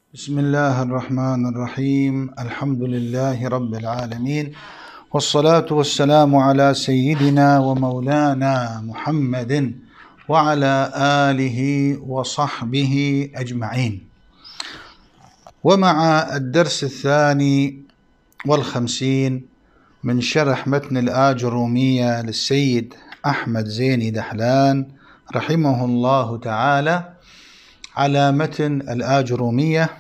بسم الله الرحمن الرحيم. الحمد لله رب العالمين، والصلاة والسلام على سيدنا ومولانا محمد وعلى آله وصحبه أجمعين. ومع الدرس 52 من شرح متن الآجرومية للسيد أحمد زيني دحلان رحمه الله تعالى على متن الآجرومية.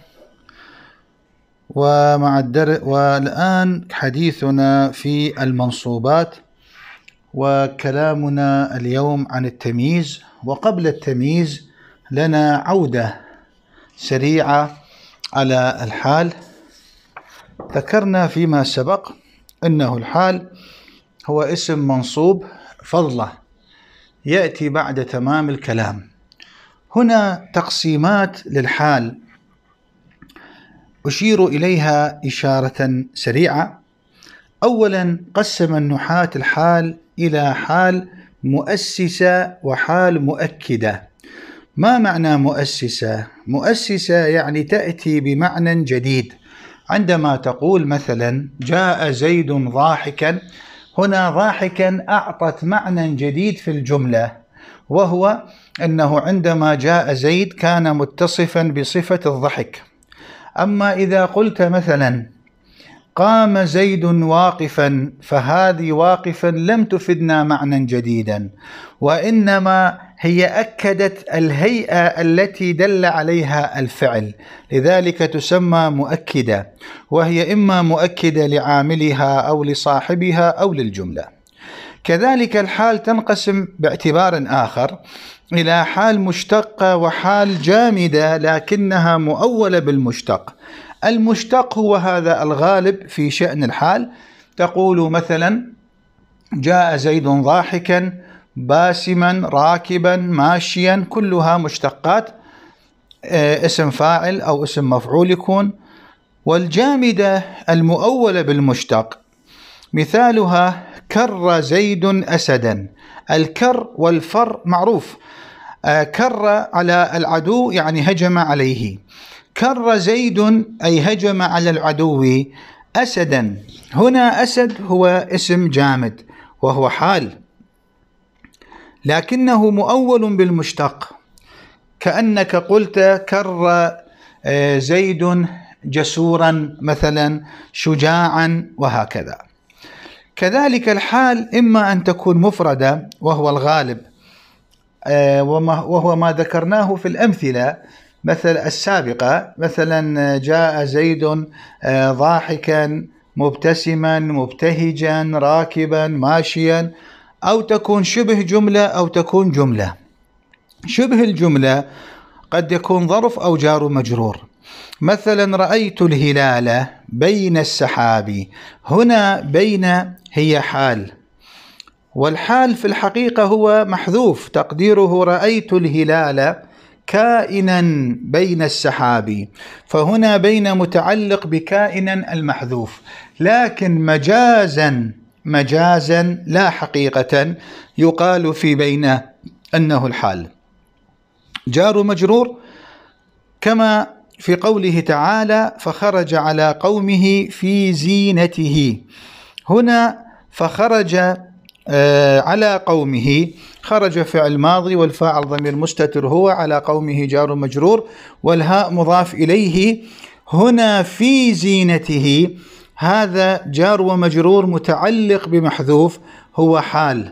والآن حديثنا في المنصوبات، وكلامنا اليوم عن التمييز. وقبل التمييز لنا عودة سريعة على الحال. ذكرنا فيما سبق أنه الحال هو اسم منصوب فضله يأتي بعد تمام الكلام. هنا تقسيمات للحال أشير إليها إشارة سريعة. أولا، قسم النحاة الحال إلى حال مؤسسة وحال مؤكدة. ما معنى مؤسسة؟ مؤسسة يعني تأتي بمعنى جديد. عندما تقول مثلا جاء زيد ضاحكا، هنا ضاحكا أعطت معنى جديد في الجملة، وهو أنه عندما جاء زيد كان متصفا بصفة الضحك. أما إذا قلت مثلا قام زيد واقفا، فهذه واقفا لم تفدنا معنى جديدا، وإنما هي أكدت الهيئة التي دل عليها الفعل، لذلك تسمى مؤكدة، وهي إما مؤكدة لعاملها أو لصاحبها أو للجملة. كذلك الحال تنقسم باعتبار آخر إلى حال مشتقة وحال جامدة لكنها مؤولة بالمشتق. المشتق هو هذا الغالب في شأن الحال. تقول مثلا جاء زيد ضاحكا، باسما، راكبا، ماشيا، كلها مشتقات، اسم فاعل أو اسم مفعول يكون. والجامدة المؤولة بالمشتق مثالها كر زيد أسدا. الكر والفر معروف. كر على العدو يعني هجم عليه، كر زيد أي هجم على العدو. أسدا، هنا أسد هو اسم جامد وهو حال، لكنه مؤول بالمشتق، كأنك قلت كر زيد جسورا مثلا، شجاعا، وهكذا. كذلك الحال إما أن تكون مفردة وهو الغالب، وهو ما ذكرناه في الأمثلة مثل السابقة، مثلا جاء زيد ضاحكا، مبتسما، مبتهجا، راكبا، ماشيا، أو تكون شبه جملة أو تكون جملة. شبه الجملة قد يكون ظرف أو جار مجرور. مثلا رأيت الهلال بين السحاب، هنا بين هي حال، والحال في الحقيقة هو محذوف، تقديره رأيت الهلال كائنا بين السحاب، فهنا بين متعلق بكائنا المحذوف، لكن مجازا لا حقيقة يقال في بين أنه الحال. جار مجرور كما في قوله تعالى فخرج على قومه في زينته. هنا فخرج على قومه، خرج فعل ماضي والفاعل ضمير مستتر هو، على قومه جار مجرور والهاء مضاف إليه. هنا في زينته هذا جار ومجرور متعلق بمحذوف هو حال.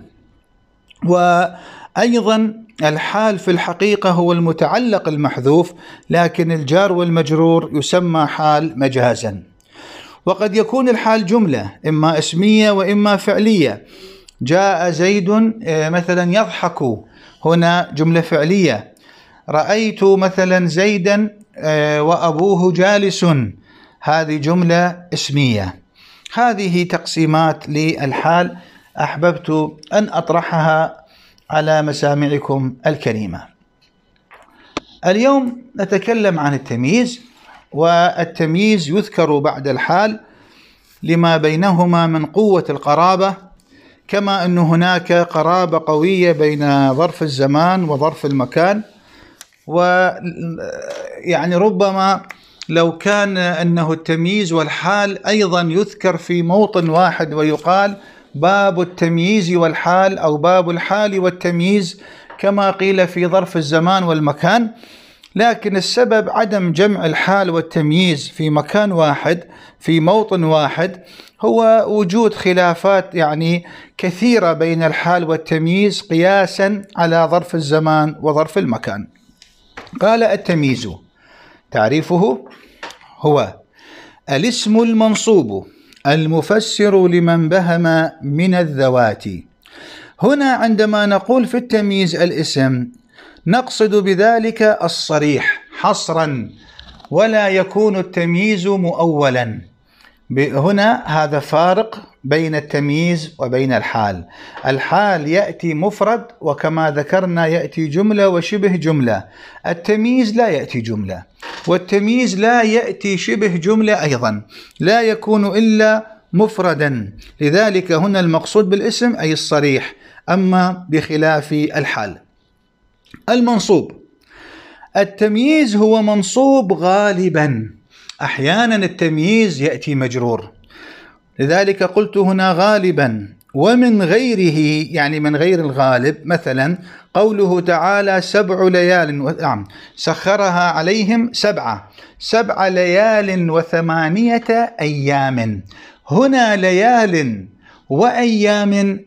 وأيضا الحال في الحقيقة هو المتعلق المحذوف، لكن الجار والمجرور يسمى حال مجازا. وقد يكون الحال جملة إما اسمية وإما فعلية. جاء زيد مثلا يضحك، هنا جملة فعلية. رأيت مثلا زيدا وأبوه جالس، هذه جملة اسمية. هذه تقسيمات للحال أحببت أن أطرحها على مسامعكم الكريمة. اليوم نتكلم عن التمييز، والتمييز يذكر بعد الحال لما بينهما من قوة القرابة، كما أن هناك قرابة قوية بين ظرف الزمان وظرف المكان، ويعني ربما لو كان أنه التمييز والحال أيضا يذكر في موطن واحد ويقال باب التمييز والحال أو باب الحال والتمييز كما قيل في ظرف الزمان والمكان، لكن السبب عدم جمع الحال والتمييز في مكان واحد في موطن واحد هو وجود خلافات كثيرة بين الحال والتمييز قياسا على ظرف الزمان وظرف المكان. قال: التمييز تعريفه هو الاسم المنصوب المفسر لمن بهم من الذوات. هنا عندما نقول في التمييز الاسم نقصد بذلك الصريح حصرا، ولا يكون التمييز مؤولا. هنا هذا فارق بين التمييز وبين الحال. الحال يأتي مفرد، وكما ذكرنا يأتي جملة وشبه جملة. التمييز لا يأتي جملة، والتمييز لا يأتي شبه جملة أيضا، لا يكون إلا مفردا. لذلك هنا المقصود بالاسم أي الصريح، أما بخلاف الحال. المنصوب، التمييز هو منصوب غالبا، أحيانا التمييز يأتي مجرور، لذلك قلت هنا غالبا. ومن غيره من غير الغالب، مثلا قوله تعالى 7 ليال سخرها عليهم 7 ليال و8 أيام. هنا ليال وأيام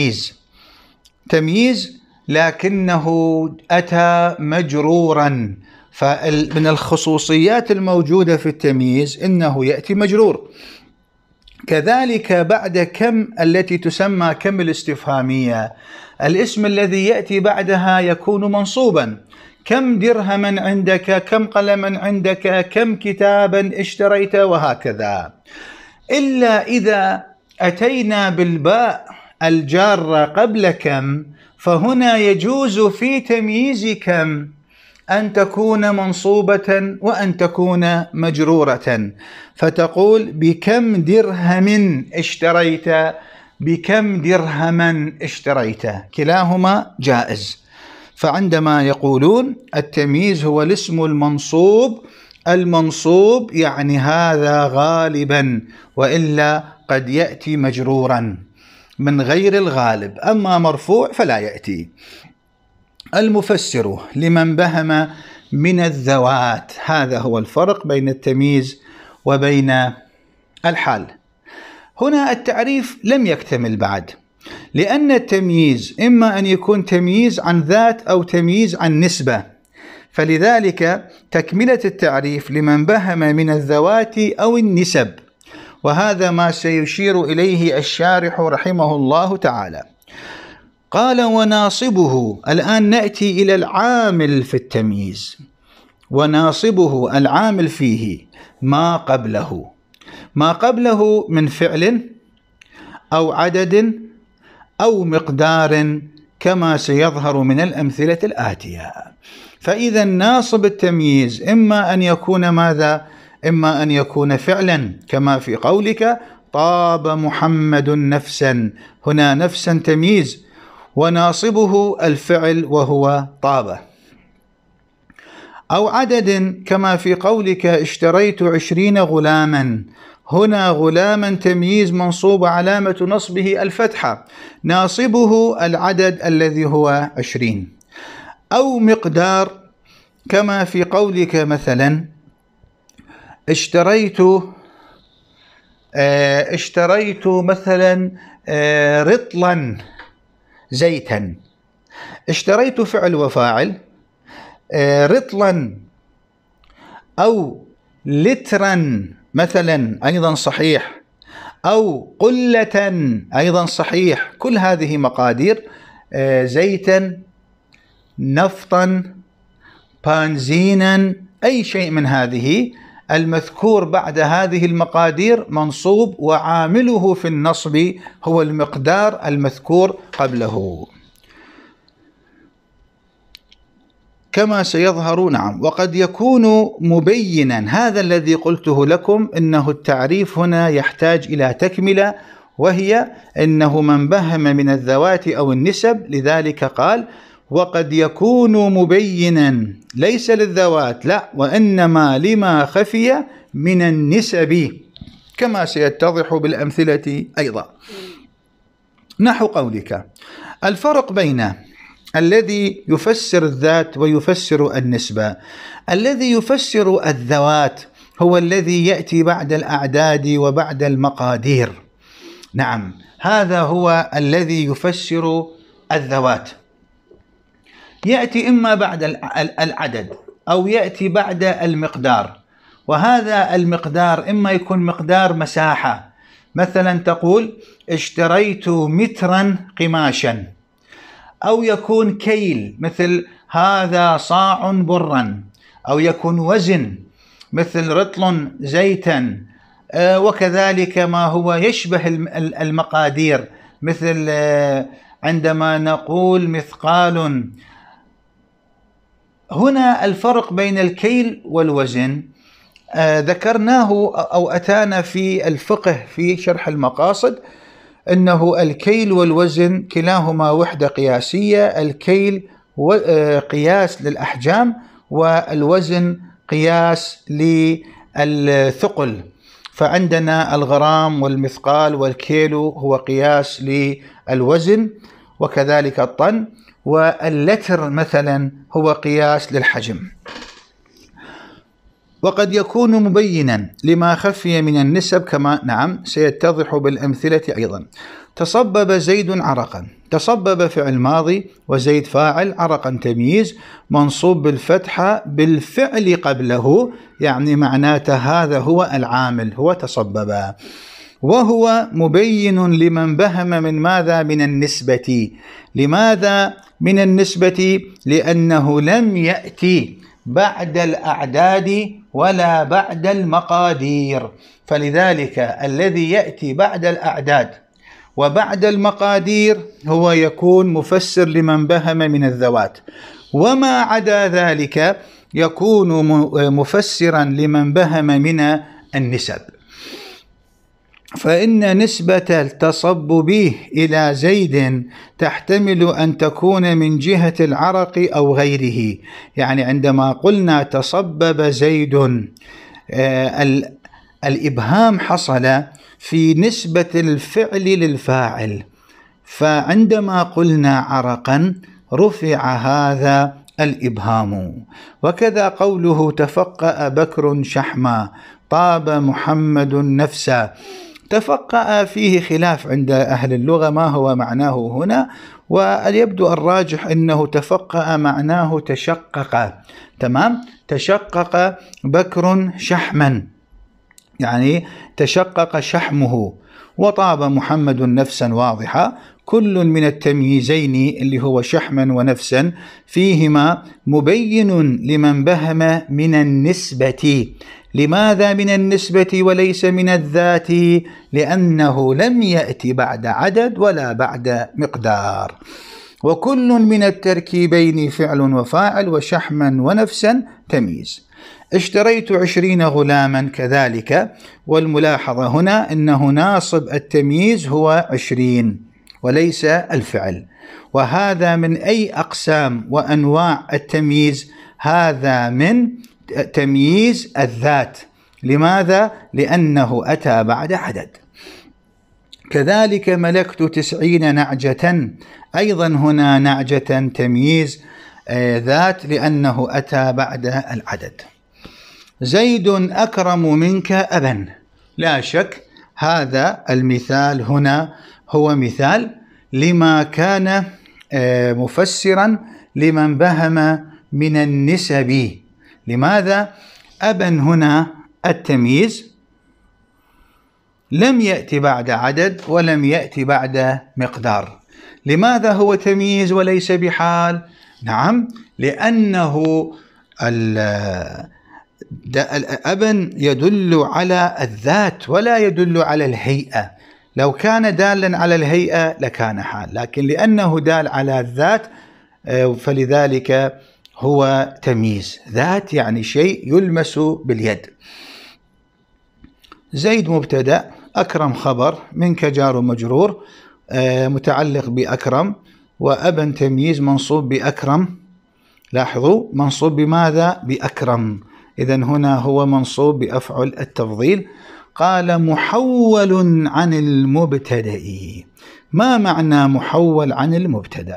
تمييز لكنه أتى مجرورا، فمن الخصوصيات الموجودة في التمييز إنه يأتي مجرور. كذلك بعد كم التي تسمى كم الاستفهامية، الاسم الذي يأتي بعدها يكون منصوبا: كم درهما عندك، كم قلما عندك، كم كتابا اشتريت، وهكذا. إلا إذا أتينا بالباء الجارة قبل كم، فهنا يجوز في تمييز كم أن تكون منصوبة وأن تكون مجرورة، فتقول بكم درهم اشتريت، بكم درهما اشتريت، كلاهما جائز. فعندما يقولون التمييز هو الاسم المنصوب هذا غالبا، وإلا قد يأتي مجرورا من غير الغالب، أما مرفوع فلا يأتي. المفسر لمن بهم من الذوات، هذا هو الفرق بين التمييز وبين الحال. هنا التعريف لم يكتمل بعد، لأن التمييز إما أن يكون تمييز عن ذات أو تمييز عن نسبة، فلذلك تكملة التعريف لمن بهم من الذوات أو النسب، وهذا ما سيشير إليه الشارح رحمه الله تعالى. قال: وناصبه. الآن نأتي إلى العامل في التمييز. وناصبه العامل فيه ما قبله من فعل أو عدد أو مقدار، كما سيظهر من الأمثلة الآتية. فإذا ناصب التمييز إما أن يكون ماذا؟ إما أن يكون فعلا، كما في قولك طاب محمد نفسا، هنا نفسا تمييز، وناصبه الفعل وهو طاب. أو عدد، كما في قولك اشتريت 20 غلاما، هنا غلاما تمييز منصوب علامة نصبه الفتحة، ناصبه العدد الذي هو 20. أو مقدار، كما في قولك مثلا اشتريت مثلا رطلا زيتا. اشتريت فعل وفاعل، رطلا أو لترا مثلا أيضا صحيح، أو قلة أيضا صحيح، كل هذه مقادير. زيتا، نفطا، بنزينا، أي شيء من هذه المذكور بعد هذه المقادير منصوب، وعامله في النصب هو المقدار المذكور قبله، كما سيظهر. نعم. وقد يكون مبينا، هذا الذي قلته لكم إنه التعريف هنا يحتاج إلى تكملة، وهي إنه من بهم من الذوات أو النسب، لذلك قال: وقد يكون مبينا ليس للذوات، لا، وإنما لما خفي من النسب، كما سيتضح بالأمثلة أيضا. نحو قولك: الفرق بين الذي يفسر الذات ويفسر النسبة. الذي يفسر الذوات هو الذي يأتي بعد الأعداد وبعد المقادير. نعم، هذا هو الذي يفسر الذوات، يأتي إما بعد العدد أو يأتي بعد المقدار، وهذا المقدار إما يكون مقدار مساحة، مثلا تقول اشتريت مترا قماشا، أو يكون كيل مثل هذا صاع برا، أو يكون وزن مثل رطل زيتا، وكذلك ما هو يشبه المقادير مثل عندما نقول مثقال. هنا الفرق بين الكيل والوزن ذكرناه أو أتانا في الفقه في شرح المقاصد، أنه الكيل والوزن كلاهما وحدة قياسية. الكيل قياس للأحجام، والوزن قياس للثقل، فعندنا الغرام والمثقال والكيلو هو قياس للوزن، وكذلك الطن، واللتر مثلا هو قياس للحجم. وقد يكون مبينا لما خفي من النسب، كما نعم سيتضح بالأمثلة أيضا. تصبب زيد عرقا، تصبب فعل ماضي وزيد فاعل، عرقا تمييز منصوب بالفتحة بالفعل قبله، يعني معناته هذا هو العامل، هو تصبب. وهو مبين لمن بهم من ماذا؟ من النسبة. لماذا من النسبة؟ لأنه لم يأتي بعد الأعداد ولا بعد المقادير، فلذلك الذي يأتي بعد الأعداد وبعد المقادير هو يكون مفسر لمن بهم من الذوات، وما عدا ذلك يكون مفسرا لمن بهم من النسب. فإن نسبة التصبب إلى زيد تحتمل أن تكون من جهة العرق أو غيره، يعني عندما قلنا تصبب زيد الإبهام حصل في نسبة الفعل للفاعل، فعندما قلنا عرقا رفع هذا الإبهام. وكذا قوله تفقأ بكر شحما، طاب محمد نفسا. تفقأ فيه خلاف عند أهل اللغة ما هو معناه هنا، ويبدو الراجح أنه تفقأ معناه تشقق. تمام، تشقق بكر شحما، يعني تشقق شحمه. وطاب محمد نفسا واضحة، كل من التمييزين اللي هو شحما ونفسا فيهما مبين لمن بهم من النسبة. لماذا من النسبة وليس من الذات؟ لأنه لم يأتي بعد عدد ولا بعد مقدار. وكل من التركيبين فعل وفاعل، وشحما ونفسا تمييز. اشتريت 20 غلاما كذلك، والملاحظة هنا أنه ناصب التمييز هو 20 وليس الفعل، وهذا من أي أقسام وأنواع التمييز؟ هذا من تمييز الذات. لماذا؟ لأنه أتى بعد عدد. كذلك ملكت 90 نعجة، أيضا هنا نعجة تمييز ذات لأنه أتى بعد العدد. زيد أكرم منك أبا، لا شك هذا المثال هنا هو مثال لما كان مفسرا لمن بهم من النسب. لماذا؟ أبا هنا التمييز لم يأتي بعد عدد ولم يأتي بعد مقدار. لماذا هو تمييز وليس بحال؟ نعم، لأنه أبا يدل على الذات ولا يدل على الهيئة. لو كان دالا على الهيئة لكان حال، لكن لأنه دال على الذات فلذلك هو تمييز. ذات يعني شيء يلمس باليد. زيد مبتدأ، أكرم خبر، منك جار مجرور متعلق بأكرم، وأبا تمييز منصوب بأكرم. لاحظوا منصوب بماذا؟ بأكرم. إذن هنا هو منصوب بأفعل التفضيل. قال محول عن المبتدأ. ما معنى محول عن المبتدأ؟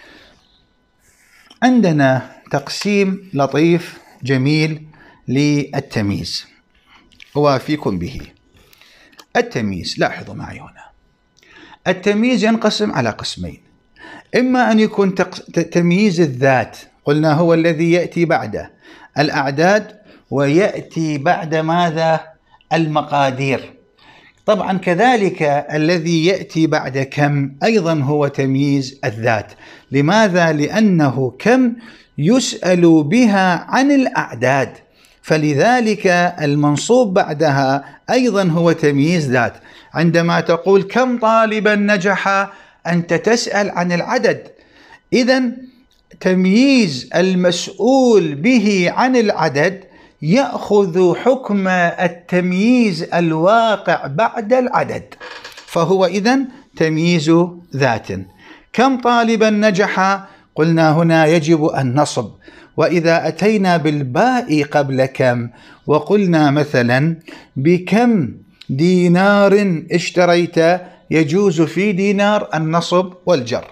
عندنا تقسيم لطيف جميل للتمييز أوافيكم به. التمييز، لاحظوا معي هنا، التمييز ينقسم على قسمين. إما أن يكون تمييز الذات، قلنا هو الذي يأتي بعد الأعداد ويأتي بعد ماذا؟ المقادير. طبعا كذلك الذي يأتي بعد كم أيضا هو تمييز الذات. لماذا؟ لأنه كم يسأل بها عن الأعداد، فلذلك المنصوب بعدها أيضا هو تمييز ذات. عندما تقول كم طالبا نجح، أنت تسأل عن العدد، إذن تمييز المسؤول به عن العدد يأخذ حكم التمييز الواقع بعد العدد، فهو إذن تمييز ذات. كم طالبا نجح، قلنا هنا يجب النصب. وإذا أتينا بالباء قبل كم وقلنا مثلا بكم دينار اشتريت، يجوز في دينار النصب والجر.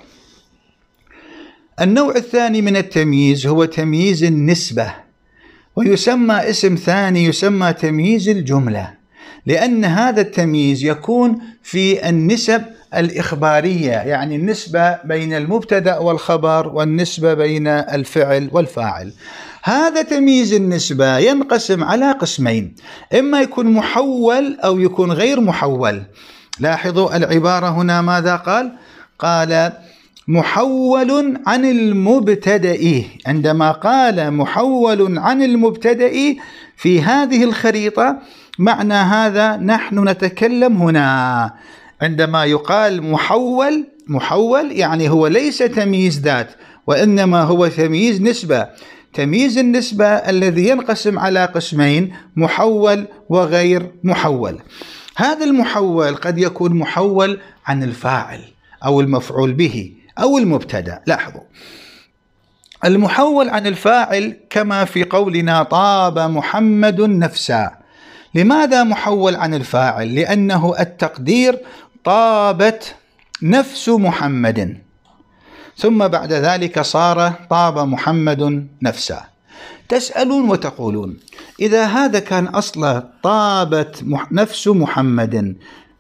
النوع الثاني من التمييز هو تمييز النسبة، ويسمى اسم ثاني يسمى تمييز الجملة، لأن هذا التمييز يكون في النسب الإخبارية، يعني النسبة بين المبتدأ والخبر والنسبة بين الفعل والفاعل. هذا تمييز النسبة ينقسم على قسمين، إما يكون محول أو يكون غير محول. لاحظوا العبارة هنا ماذا قال؟ قال محول عن المبتدأ. عندما قال محول عن المبتدأ في هذه الخريطة، معنى هذا نحن نتكلم هنا عندما يقال محول يعني هو ليس تمييز ذات، وإنما هو تمييز نسبة. تمييز النسبة الذي ينقسم على قسمين، محول وغير محول. هذا المحول قد يكون محول عن الفاعل أو المفعول به أو المبتدأ. لاحظوا المحول عن الفاعل كما في قولنا طاب محمد نفسا. لماذا محول عن الفاعل؟ لأنه التقدير طابت نفس محمد، ثم بعد ذلك صار طاب محمد نفسا. تسألون وتقولون إذا هذا كان أصلا طابت نفس محمد،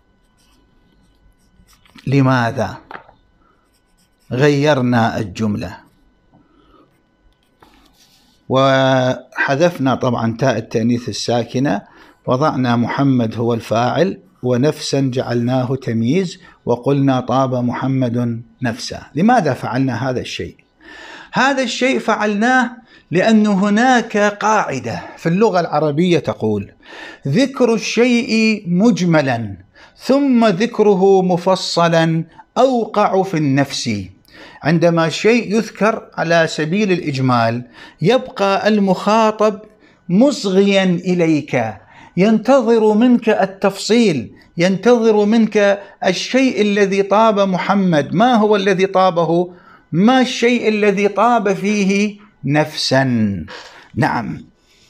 لماذا غيرنا الجملة وحذفنا طبعا تاء التأنيث الساكنة، وضعنا محمد هو الفاعل ونفسا جعلناه تمييز وقلنا طاب محمد نفسا؟ لماذا فعلنا هذا الشيء؟ هذا الشيء فعلناه لأن هناك قاعدة في اللغة العربية تقول ذكر الشيء مجملا ثم ذكره مفصلا أوقع في النفس. عندما شيء يذكر على سبيل الإجمال يبقى المخاطب مصغيا إليك، ينتظر منك التفصيل، ينتظر منك الشيء الذي طاب محمد. ما هو الذي طابه؟ ما الشيء الذي طاب فيه نفسا؟ نعم.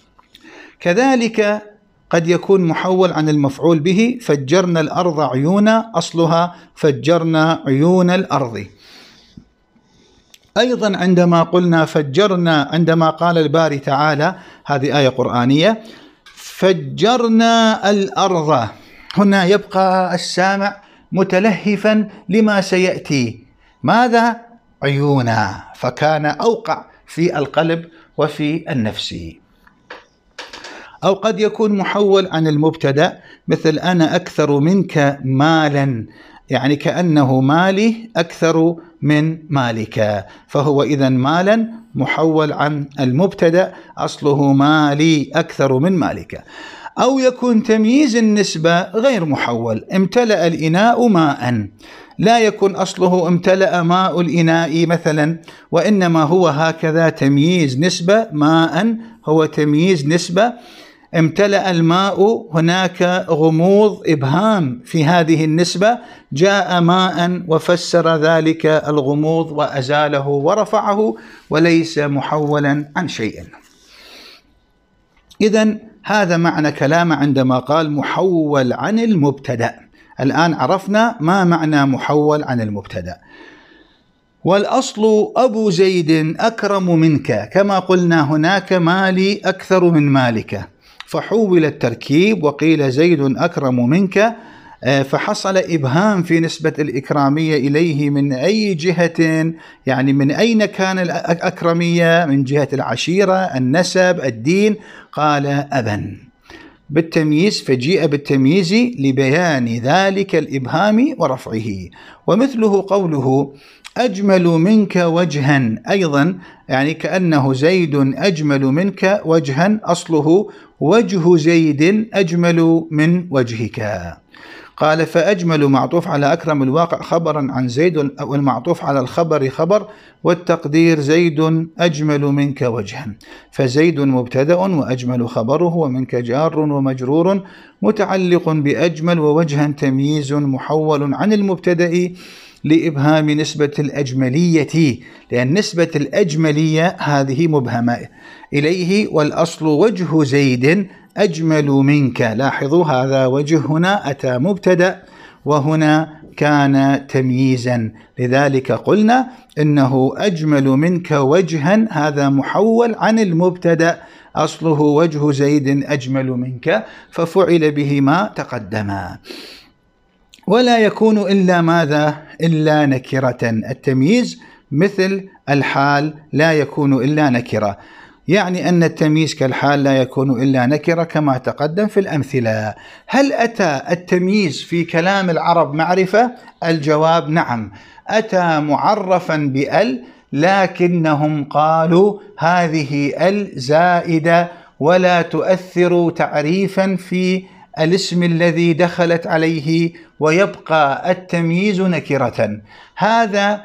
كذلك قد يكون محول عن المفعول به، فجرنا الأرض عيونا، أصلها فجرنا عيون الأرض. أيضا عندما قلنا فجرنا، عندما قال الباري تعالى، هذه آية قرآنية، فجرنا الأرض، هنا يبقى السامع متلهفا لما سيأتي، ماذا؟ عيونا، فكان أوقع في القلب وفي النفس. أو قد يكون محول عن المبتدأ، مثل أنا أكثر منك مالا، يعني كأنه مالي أكثر من مالك، فهو إذن مالا محول عن المبتدأ، أصله مالي أكثر من مالك. أو يكون تمييز النسبة غير محول، امتلأ الإناء ماء، لا يكون أصله امتلأ ماء الإناء مثلا، وإنما هو هكذا تمييز نسبة، ماء هو تمييز نسبة. امتلأ الماء، هناك غموض إبهام في هذه النسبة، جاء ماء وفسر ذلك الغموض وأزاله ورفعه وليس محولا عن شيء. إذن هذا معنى كلامه عندما قال محول عن المبتدأ. الآن عرفنا ما معنى محول عن المبتدأ. والأصل أبو زيد أكرم منك، كما قلنا هناك مالي أكثر من مالك، فحول التركيب وقيل زيد أكرم منك، فحصل إبهام في نسبة الإكرامية إليه من أي جهة، يعني من أين كان الأكرمية، من جهة العشيرة، النسب، الدين. قال أبا بالتمييز، فجيء بالتمييز لبيان ذلك الإبهام ورفعه. ومثله قوله أجمل منك وجها، أيضا يعني كأنه زيد أجمل منك وجها، أصله وجه زيد أجمل من وجهك. قال فأجمل معطوف على أكرم الواقع خبرا عن زيد، والمعطوف على الخبر خبر، والتقدير زيد أجمل منك وجها، فزيد مبتدأ وأجمل خبره، ومنك جار ومجرور متعلق بأجمل، ووجها تمييز محول عن المبتدأ لإبهام نسبة الأجملية، لأن نسبة الأجملية هذه مبهمة إليه، والأصل وجه زيد أجمل منك. لاحظوا هذا وجه هنا أتى مبتدأ وهنا كان تمييزا، لذلك قلنا إنه أجمل منك وجها، هذا محول عن المبتدأ، أصله وجه زيد أجمل منك، ففعل به ما تقدم. ولا يكون إلا ماذا؟ إلا نكرة. التمييز مثل الحال لا يكون إلا نكرة، يعني أن التمييز كالحال لا يكون إلا نكرة كما تقدم في الأمثلة. هل أتى التمييز في كلام العرب معرفة؟ الجواب نعم، أتى معرفا بأل، لكنهم قالوا هذه ال زائدة ولا تؤثر تعريفا في الاسم الذي دخلت عليه، ويبقى التمييز نكرة. هذا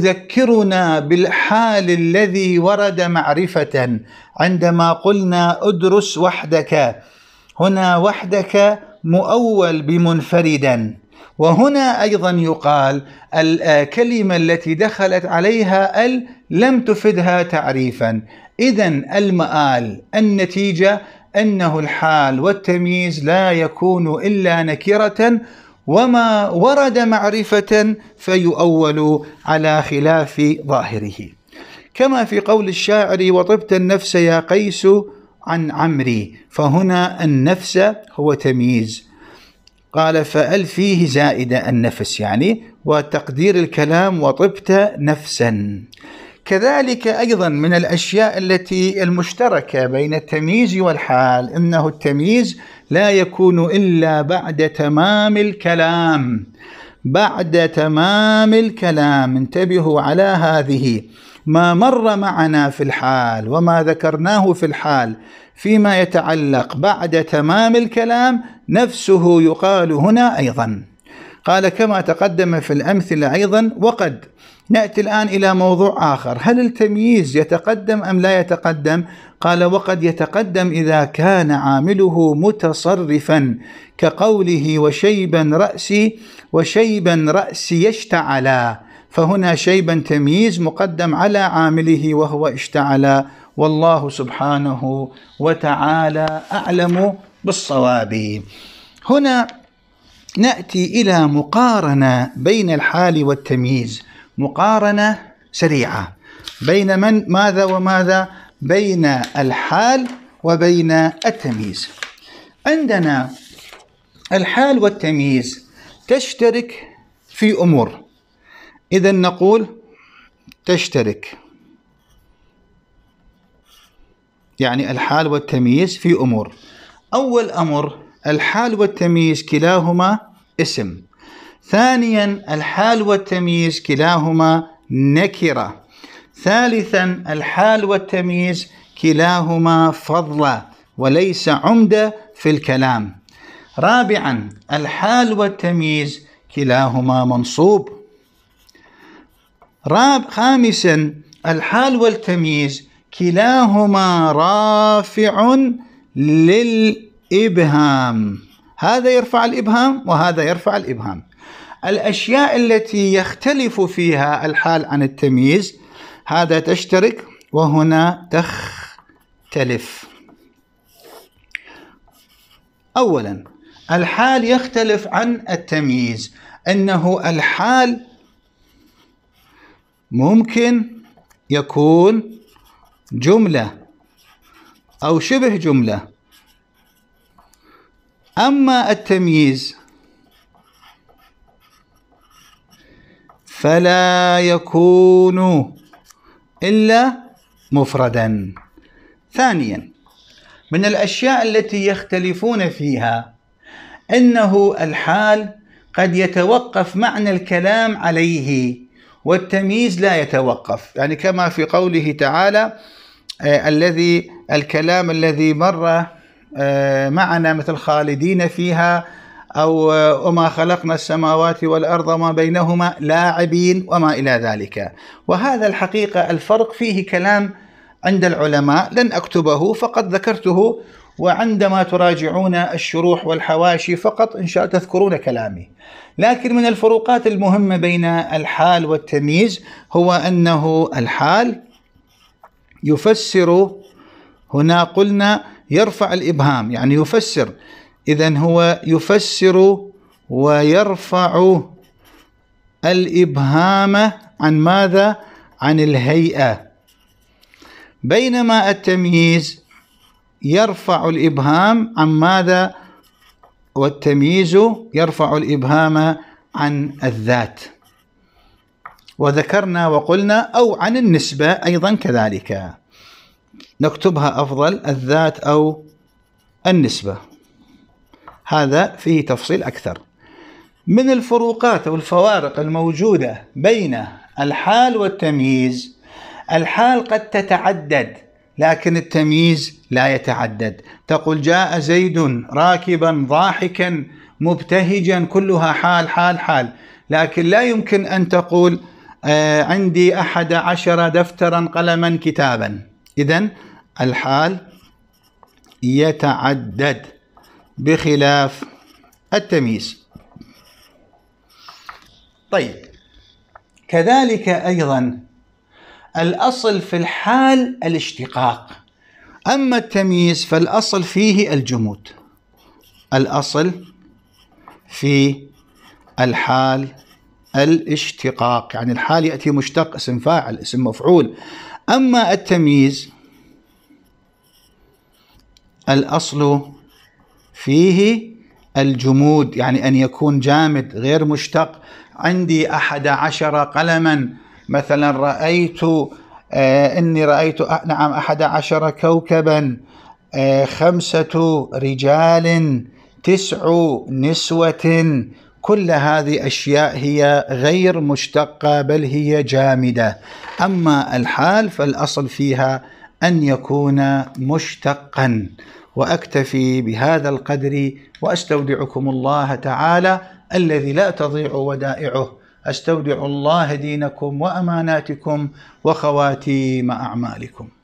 يذكرنا بالحال الذي ورد معرفة عندما قلنا ادرس وحدك، هنا وحدك مؤول بمنفردا، وهنا أيضا يقال الكلمة التي دخلت عليها ال لم تفدها تعريفا. إذن المآل النتيجة أنه الحال والتمييز لا يكون إلا نكرة، وما ورد معرفة فيؤول على خلاف ظاهره، كما في قول الشاعر وطبت النفس يا قيس عن عمري، فهنا النفس هو تمييز، قال فأل فيه زائدة النفس يعني، وتقدير الكلام وطبت نفسا. كذلك أيضا من الأشياء التي المشتركة بين التمييز والحال إنه التمييز لا يكون إلا بعد تمام الكلام، بعد تمام الكلام. انتبهوا على هذه، ما مر معنا في الحال وما ذكرناه في الحال فيما يتعلق بعد تمام الكلام نفسه يقال هنا أيضا. قال كما تقدم في الأمثلة أيضا. وقد نأتي الآن إلى موضوع آخر، هل التمييز يتقدم أم لا يتقدم؟ قال وقد يتقدم إذا كان عامله متصرفا، كقوله وشيبا رأسي وشيبا رأسي يشتعلا، فهنا شيبا تمييز مقدم على عامله وهو اشتعلا، والله سبحانه وتعالى أعلم بالصواب. هنا نأتي إلى مقارنة بين الحال والتمييز، مقارنة سريعة بين ماذا وماذا؟ بين الحال وبين التمييز. عندنا الحال والتمييز تشترك في أمور، إذا نقول تشترك، يعني الحال والتمييز في أمور. أول أمر الحال والتمييز كلاهما اسم. ثانيا الحال والتمييز كلاهما نكرة. ثالثا الحال والتمييز كلاهما فضلة وليس عمدة في الكلام. رابعا الحال والتمييز كلاهما منصوب. خامسا الحال والتمييز كلاهما رافع للإبهام. هذا يرفع الإبهام وهذا يرفع الإبهام. الأشياء التي يختلف فيها الحال عن التمييز هذا تشترك وهنا تختلف. أولا الحال يختلف عن التمييز، أنه الحال ممكن يكون جملة أو شبه جملة، أما التمييز فلا يكون إلا مفردا. ثانيا من الأشياء التي يختلفون فيها أنه الحال قد يتوقف معنى الكلام عليه والتمييز لا يتوقف، يعني كما في قوله تعالى الكلام الذي مر معنا مثل خالدين فيها، أو وما خلقنا السماوات والأرض وما بينهما لاعبين وما إلى ذلك. وهذا الحقيقة الفرق فيه كلام عند العلماء لن أكتبه، فقد ذكرته، وعندما تراجعون الشروح والحواشي فقط إن شاء تذكرون كلامي. لكن من الفروقات المهمة بين الحال والتمييز هو أنه الحال يفسر، هنا قلنا يرفع الإبهام يعني يفسر، إذن هو يفسر ويرفع الإبهام عن ماذا؟ عن الهيئة، بينما التمييز يرفع الإبهام عن ماذا؟ والتمييز يرفع الإبهام عن الذات. وذكرنا وقلنا أو عن النسبة أيضا كذلك، نكتبها أفضل، الذات أو النسبة، هذا فيه تفصيل أكثر. من الفروقات أو الفوارق الموجودة بين الحال والتمييز، الحال قد تتعدد لكن التمييز لا يتعدد. تقول جاء زيد راكبا ضاحكا مبتهجا، كلها حال حال حال، لكن لا يمكن أن تقول عندي 11 دفترا قلما كتابا. إذن الحال يتعدد بخلاف التمييز. طيب كذلك أيضا الأصل في الحال الاشتقاق، أما التمييز فالأصل فيه الجمود. الأصل في الحال الاشتقاق، يعني الحال يأتي مشتق، اسم فاعل اسم مفعول. أما التمييز الأصل فيه الجمود، يعني أن يكون جامد غير مشتق. عندي 11 قلما، مثلا إني رأيت 11 كوكبا، 5 رجال، 9 نسوة، كل هذه أشياء هي غير مشتقة بل هي جامدة. أما الحال فالأصل فيها أن يكون مشتقا. وأكتفي بهذا القدر وأستودعكم الله تعالى الذي لا تضيع ودائعه. أستودع الله دينكم وأماناتكم وخواتيم أعمالكم.